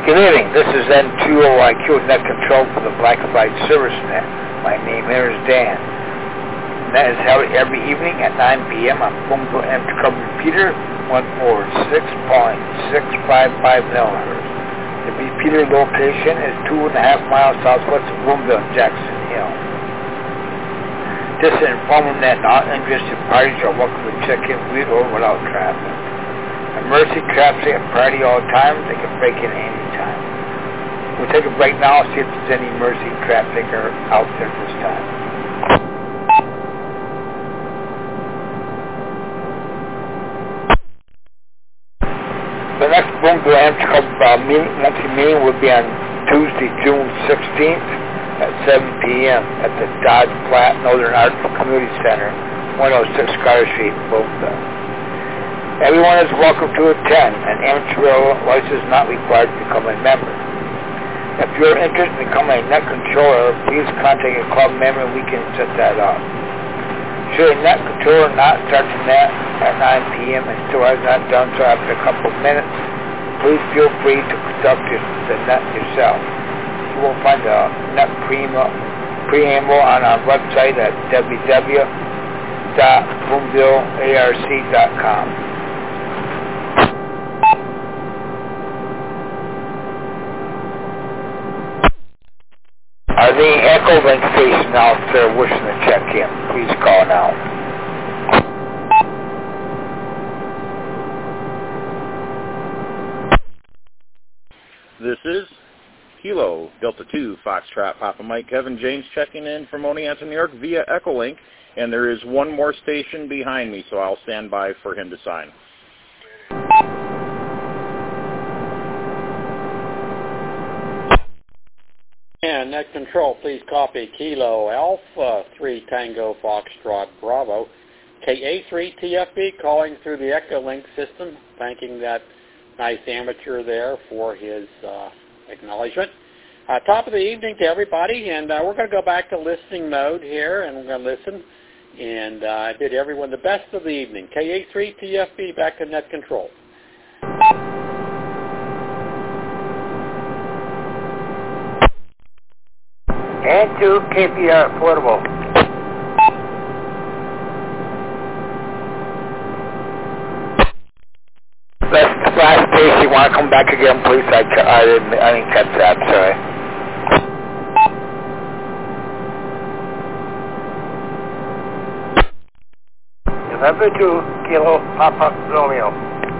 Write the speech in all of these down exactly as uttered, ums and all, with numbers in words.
Good evening. This is N two O I Q Net Control for the Black Flight Service Net. My name here is Dan. And that is held every evening at nine p.m. on Boomville Intercom repeater one forty-six point six five five megahertz. The repeater location is two and a half miles southwest of Boomville, Jackson Hill. Just to inform them that all interested parties are welcome to check in with or without traffic. Emergency traffic at priority all times. They can break in any time. We'll take a break now and see if there's any emergency traffic are out there this time. The next Boomville Amtrak uh, monthly meeting will be on Tuesday, June sixteenth at seven p.m. at the Dodge Platte Northern Arts Community Center, one oh six Carter Street, Boomville. Everyone is welcome to attend. An amateur license is not required to become a member. If you're interested in becoming a net controller, please contact a club member and we can set that up. Should a net controller not start the net at nine p.m. and still has not done so after a couple of minutes, please feel free to conduct the net yourself. You will find the net preamble on our website at w w w dot boomville arc dot com. Are the Echo Link station out there wishing to check in? Please call now. This is Kilo Delta two Foxtrot Papa Mike Kevin James checking in from Oneonta, New York via Echolink, and there is one more station behind me, so I'll stand by for him to sign. And net control, please copy Kilo Alpha three Tango Foxtrot Bravo, K A three T F B calling through the Echolink system, thanking that nice amateur there for his uh, acknowledgement. Uh, top of the evening to everybody, and uh, we're going to go back to listening mode here, and we're going to listen, and uh, I bid everyone the best of the evening. K A three T F B, back to net control. And to K P R Portable. That's the last station. You want to come back again, please? I, I, didn't, I didn't catch that. Sorry. November two, Kilo Papa Romeo.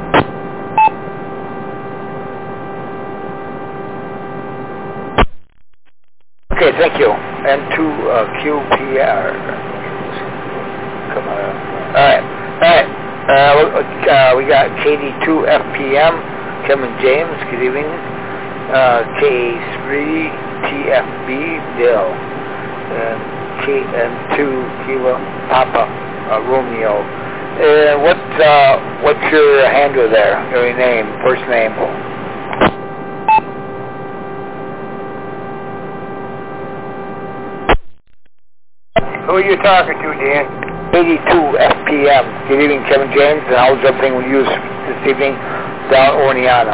Okay, thank you. N two uh, Q P R. Come on. All right. All right. Uh, uh, we got K D two F P M, Kevin James. Good evening. Uh, K three T F B, Bill. And K N two Kilo Papa uh, Romeo. Uh, what, uh, what's your handle there? Your name, first name? Who are you talking to, Dan? eighty-two F P M. Good evening, Kevin James, and how's everything with you this evening down at Oneonta?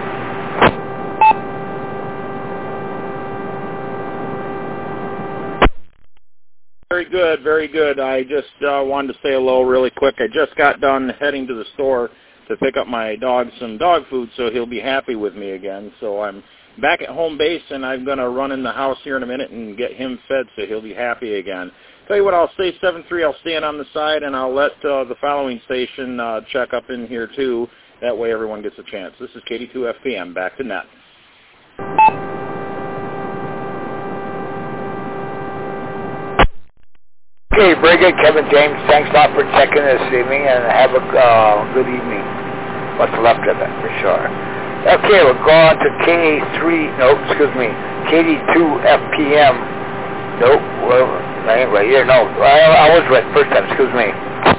Very good, very good. I just uh, wanted to say hello really quick. I just got done heading to the store to pick up my dog some dog food, so he'll be happy with me again. So I'm back at home base, and I'm going to run in the house here in a minute and get him fed, so he'll be happy again. Tell you what, I'll stay seven three. I'll stand on the side, and I'll let uh, the following station uh, check up in here, too. That way everyone gets a chance. This is K D two F P M. Back to net. Okay, very good, Kevin James. Thanks a lot for checking this evening, and have a uh, good evening. What's left of it, for sure. Okay, we'll go on to K three, no, excuse me, K D two F P M. Nope, well, I ain't right here, no. I, I was right first time, excuse me.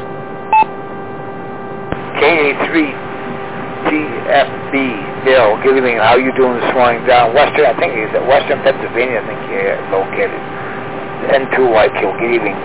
K three T F B, Bill, good evening. How you doing this morning down Western, I think it's at Western Pennsylvania, I think you're located. N two Y Q, good evening.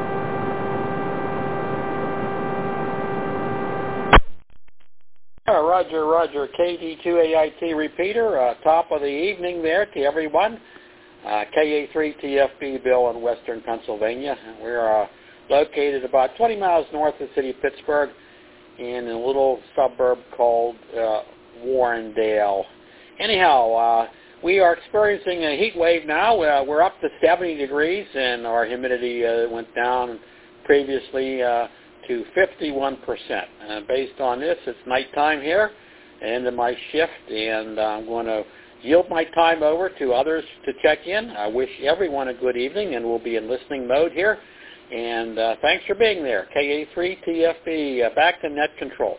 All right. Roger, Roger. K D two A I T repeater, uh, top of the evening there to everyone. Uh, K A three T F B Bill in western Pennsylvania. We're uh, located about twenty miles north of the city of Pittsburgh in a little suburb called uh, Warrendale. Anyhow, uh, we are experiencing a heat wave now. Uh, we're up to seventy degrees, and our humidity uh, went down previously uh, to fifty-one percent. Uh, based on this, it's nighttime here, end of my shift, and I'm going to yield my time over to others to check in. I wish everyone a good evening, and we'll be in listening mode here. And uh, thanks for being there. K A three T F B, uh, back to net control.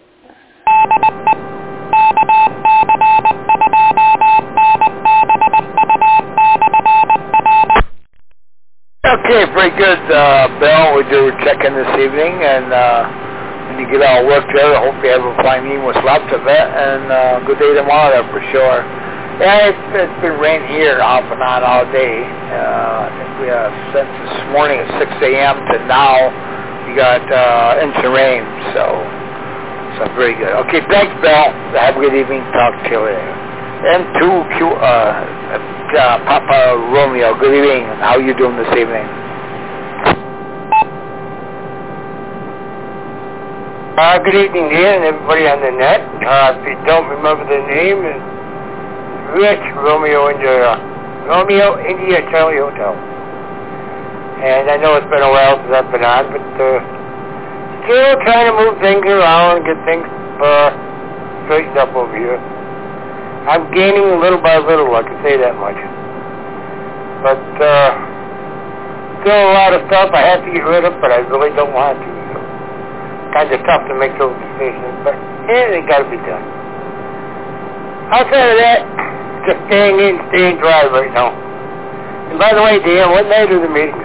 Okay, very good, uh, Bill. We do check in this evening, and uh, when you get all worked there, I hope you have a fine evening with lots of it, and uh, good day tomorrow there for sure. Yeah, it's, it's been raining here off and on all day. Uh, I think we uh, since this morning at six a.m. to now, we got uh, inch of rain, so so very good. Okay, thanks, Bill. Have a good evening. Talk to you later. M two Q, uh, uh, Papa Romeo, good evening. How are you doing this evening? Uh, good evening, Dan, and everybody on the net. Uh, if you don't remember the name, it's Rich Romeo India, Romeo India Charlie Hotel. And I know it's been a while since I've been on, but uh, still trying to move things around and get things uh, straightened up over here. I'm gaining little by little, I can say that much. But uh, still a lot of stuff I have to get rid of, but I really don't want to. So kind of tough to make those decisions, but yeah, they got to be done. Outside of that, just staying in, staying dry right now. And by the way, Dan, what night are the meetings?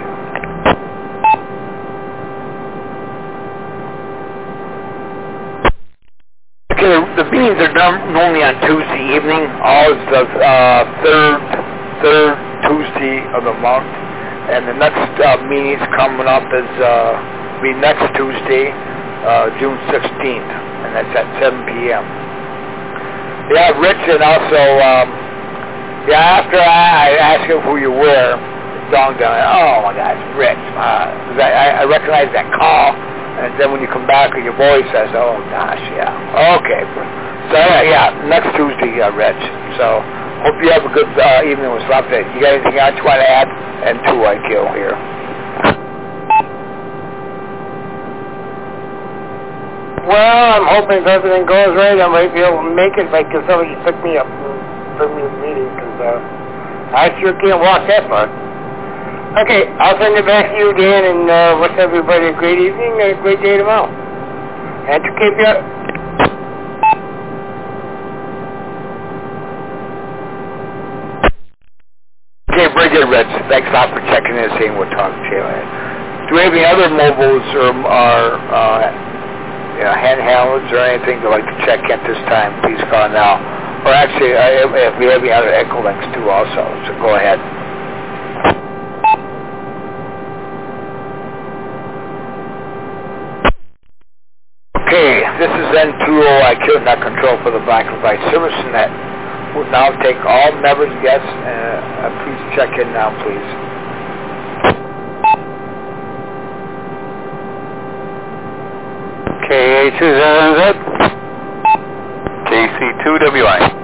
Okay, the meetings are done normally on Tuesday evening, all the uh, third third Tuesday of the month, and the next uh, meetings coming up is uh, be next Tuesday, uh, June sixteenth, and that's at seven p.m. Yeah, Rich, and also, um, yeah, after I, I asked him who you were, dawned on, oh my gosh, Rich, uh, 'cause I, I recognize that call. And then when you come back, your voice says, oh, gosh, yeah. Okay. So, uh, yeah, next Tuesday, uh, Rich. So, hope you have a good uh, evening with something. You got anything else you want to add? And two I kill here. Well, I'm hoping if everything goes right, I might be able to make it like if somebody pick me up and bring me to the meeting, because uh, I sure can't walk that far. Okay, I'll send it back to you, Dan, and uh, wish everybody a great evening and a great day tomorrow. And to keep you up. Okay, very good, Rich. Thanks a lot for checking in and saying we'll talk to you. Do we have any other mobiles or, or uh, you know, handhelds or anything you'd like to check at this time? Please call now. Or actually, uh, if we have any other Echo Links too also, so go ahead. Okay, this is N two O I Q Net Control for the Black and White Service Net. We'll now take all members' guests. Uh, uh, please check in now, please. K A two Z Z. K C two W I.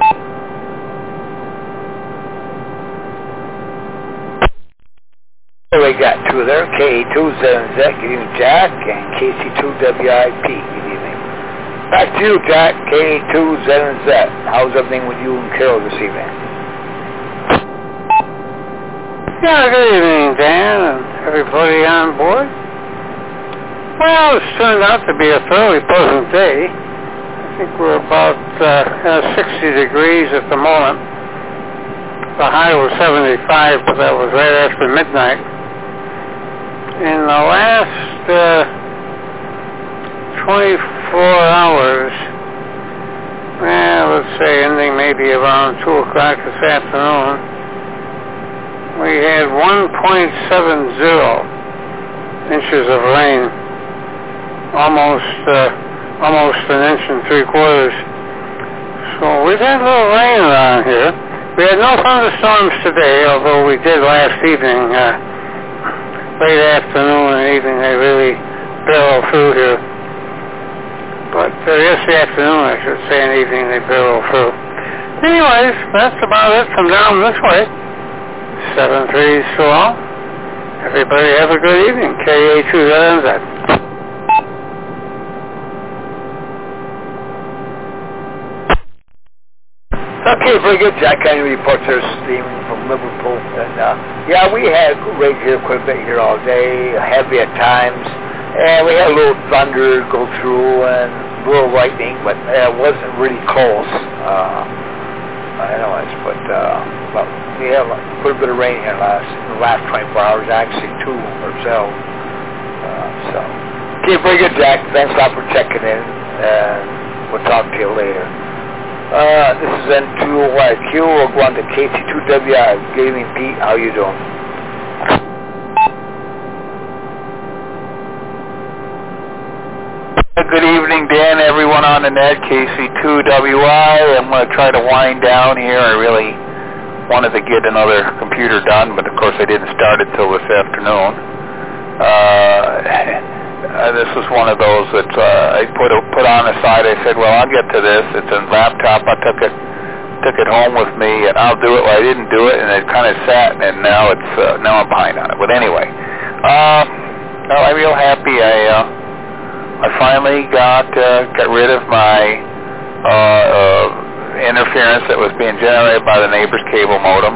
We got two there, K A two Z Z, good evening, Jack, and K C two W I P, good evening. Back to you, Jack, K A two Z Z. How's everything with you and Carol this evening? Yeah, good evening, Dan, and everybody on board. Well, it's turned out to be a fairly pleasant day. I think we're about uh, sixty degrees at the moment. The high was seventy-five, but that was right after midnight. In the last uh, twenty-four hours, well, let's say ending maybe around two o'clock this afternoon, we had one point seven zero inches of rain, almost uh, almost an inch and three quarters. So we've had a little rain around here. We had no thunderstorms today, although we did last evening. Uh, late afternoon and evening, they really barrel through here. But uh, yesterday afternoon, I should say, and evening, they barrel through. Anyways, that's about it from down this way. seven three strong. Everybody have a good evening. K A two Z N Z. Okay, very good. Jack Henry reports here, Stephen from Liverpool. And, uh, yeah, we had rain here quite a bit here all day, heavy at times. And we had a little thunder go through and a little lightning, but uh, it wasn't really close. Uh, anyways, but, uh, but we had quite a bit of rain here last, in the last twenty-four hours, actually two or so. Uh, so, okay, very good, Jack. Thanks a lot for checking in, and we'll talk to you later. Uh, this is N two Y Q. We'll go on to K C two W I. Good evening, Pete. How you doing? Good evening, Dan, everyone on the net, K C two W I. I'm going to try to wind down here. I really wanted to get another computer done, but of course I didn't start it till this afternoon. Uh... Uh, this was one of those that uh, I put put on the side. I said, well, I'll get to this. It's a laptop. I took it took it home with me, and I'll do it. Well, I didn't do it, and it kind of sat, and now it's uh, now I'm behind on it. But anyway, uh, well, I'm real happy. I uh, I finally got uh, got rid of my uh, uh, interference that was being generated by the neighbor's cable modem.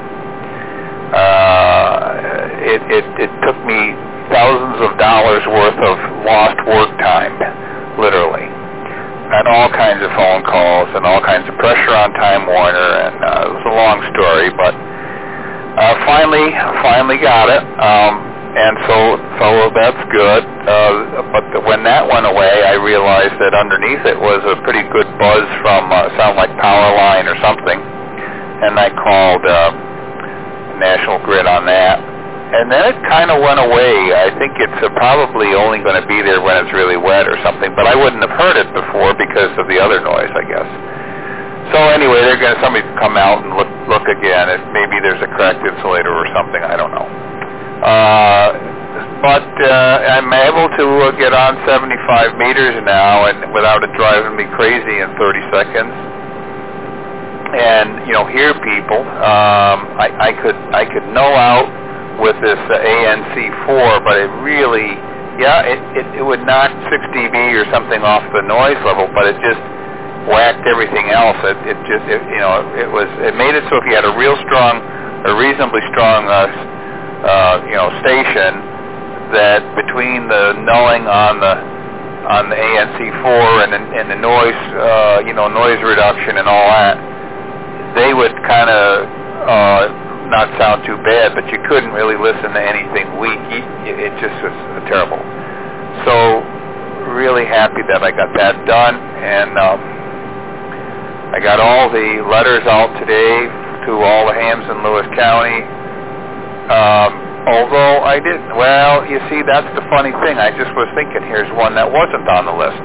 Uh, it it it took me thousands of dollars worth of lost work time, literally, and all kinds of phone calls and all kinds of pressure on Time Warner, and uh, it was a long story, but uh, finally, finally got it, um, and so so that's good. Uh, but the, when that went away, I realized that underneath it was a pretty good buzz from uh, sound like power line or something, and I called uh, National Grid on that. And then it kind of went away. I think it's uh, probably only going to be there when it's really wet or something, but I wouldn't have heard it before because of the other noise, I guess. So anyway, they're going to somebody come out and look look again. It, maybe there's a cracked insulator or something. I don't know. Uh, but uh, I'm able to uh, get on seventy-five meters now, and without it driving me crazy in thirty seconds. And you know, hear people. Um, I, I could I could know out with this uh, A N C four, but it really, yeah, it, it, it would knock six D B or something off the noise level, but it just whacked everything else. It, it just, it, you know, it was, it made it so if you had a real strong, a reasonably strong, uh, uh, you know, station, that between the nulling on the on the A N C four and the, and the noise, uh, you know, noise reduction and all that, they would kind of uh, not sound too bad, but you couldn't really listen to anything weak. It just was terrible. So really happy that I got that done, and um, I got all the letters out today to all the hams in Lewis County. Um, although I didn't, well, you see, that's the funny thing. I just was thinking, here's one that wasn't on the list.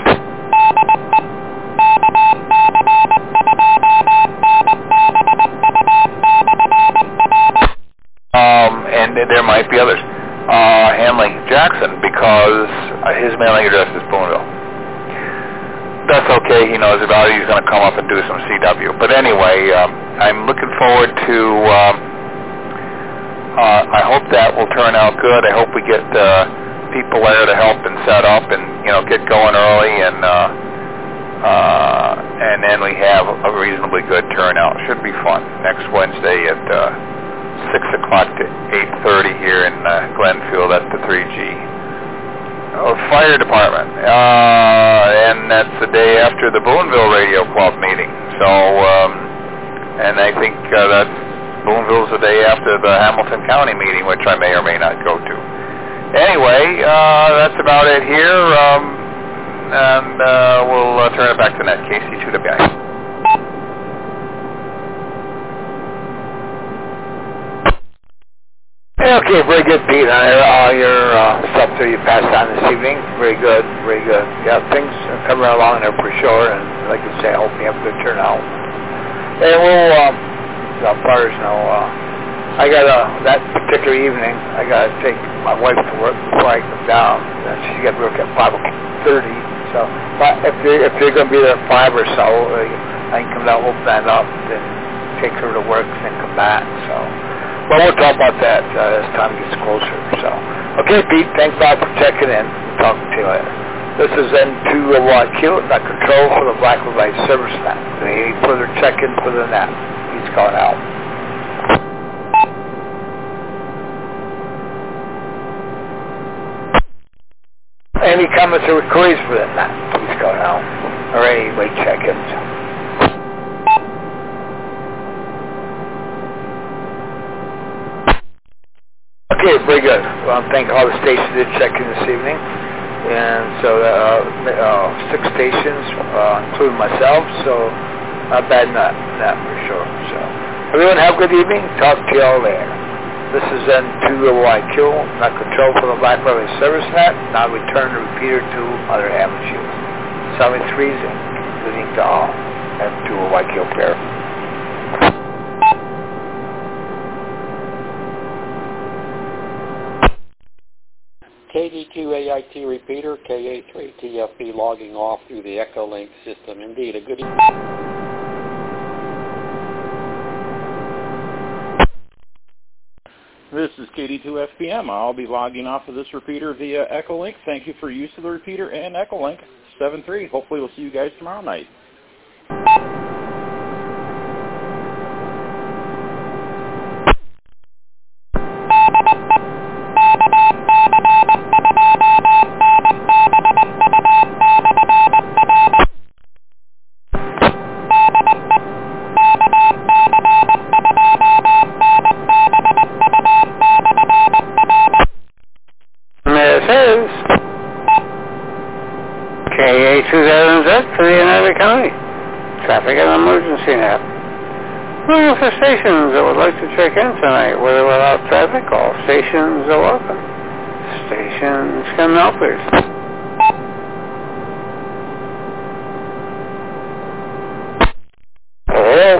Um, and there might be others. Uh, Hanley Jackson, because his mailing address is Boonville. That's okay. He knows about it. He's going to come up and do some C W. But anyway, um, I'm looking forward to, um, uh, I hope that will turn out good. I hope we get uh, people there to help and set up and, you know, get going early, and uh, uh, and then we have a reasonably good turnout. Should be fun. Next Wednesday at Uh, six o'clock to eight thirty here in uh, Glenfield at the three G. Oh, fire department. Uh, and that's the day after the Boonville Radio Club meeting. So, um, and I think uh, that's, Boonville's the day after the Hamilton County meeting, which I may or may not go to. Anyway, uh, that's about it here. Um, and uh, we'll uh, turn it back to net. K C two W I. Okay, very good, Pete. On all your uh, stuff that you passed on this evening, very good, very good. Yeah, things are coming along there for sure, and like I say, I hope you have a good turnout. And we'll, um, as far as you know, uh, I got to, that particular evening, I got to take my wife to work before I come down. And she got to work at five thirty. So if you're, if you're going to be there at five or so, uh, I can come down, open that up, and take her to work, and then come back. So, well, we'll talk about that uh, as time gets closer. So, okay, Pete, thanks a lot for checking in. We'll talk to you later. This is N two O Y Q, not control for the Black and White Service Net. Any further check-in for the net? He's calling out. Any comments or queries for that net? Please call out. Or any late check-ins. Okay, very good. Well, I thank all the stations that check in this evening. And so uh, uh, six stations, uh, including myself, so not bad not that for sure. So everyone have a good evening. Talk to you all later. This is N two O Y Q, not control for the Black Railway Service Net. Now return the repeater to other amplitudes. Summit freezing, leading to all. N two O Y Q pair. K D two A I T repeater, K A three T F B logging off through the Echolink system. Indeed, a good evening. This is K D two F P M. I'll be logging off of this repeater via Echolink. Thank you for use of the repeater and Echolink. seven three. Hopefully we'll see you guys tomorrow night. For the United County. Traffic and emergency net. Looking for stations that would like to check in tonight, whether without traffic, all stations are welcome. Stations come now, please. Hello.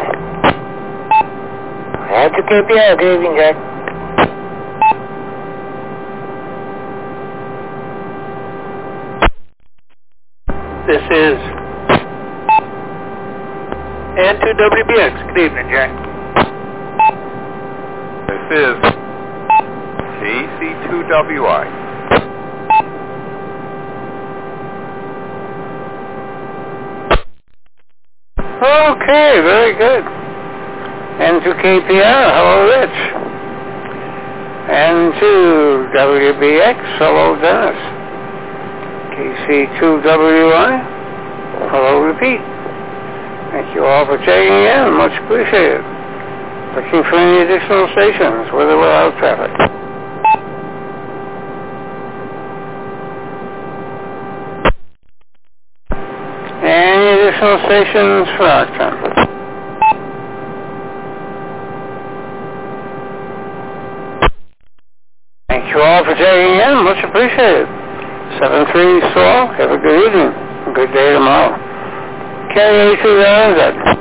That's a K P R. Good evening, Jack. This is N two W B X. Good evening, Jack. This is K C two W I. Okay, very good. N two K P R, hello, Rich. N two W B X, hello, Dennis. K C two W I, hello, repeat. Thank you all for checking in, much appreciated. Looking for any additional stations, with or without traffic. Any additional stations for Octane? Thank you all for checking in, much appreciated. seven three, so have a good evening, a good day tomorrow. K A two Z.